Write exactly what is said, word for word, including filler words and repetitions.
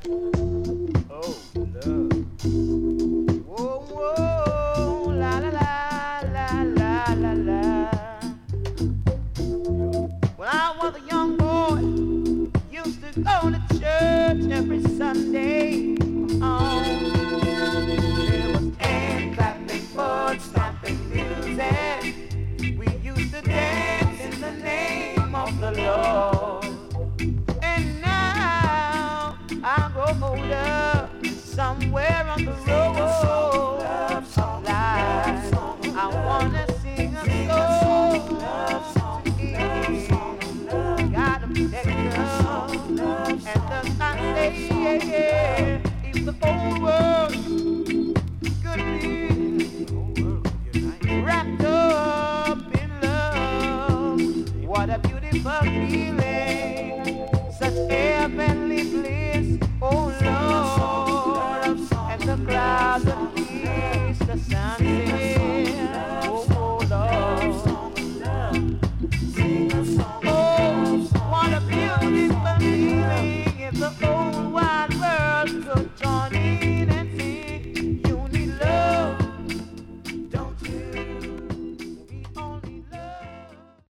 Oh, love. Whoa, whoa, la la la la la la la. When I was a young boy, used to go to church every Sunday. Oh, there was hand clapping, foot stomping music. We used to dance in the name of the Lord. And now I grow older, somewhere on the road of life. I wanna sing a song to Him. God of protection, and the I say, yeah, yeah, if the whole world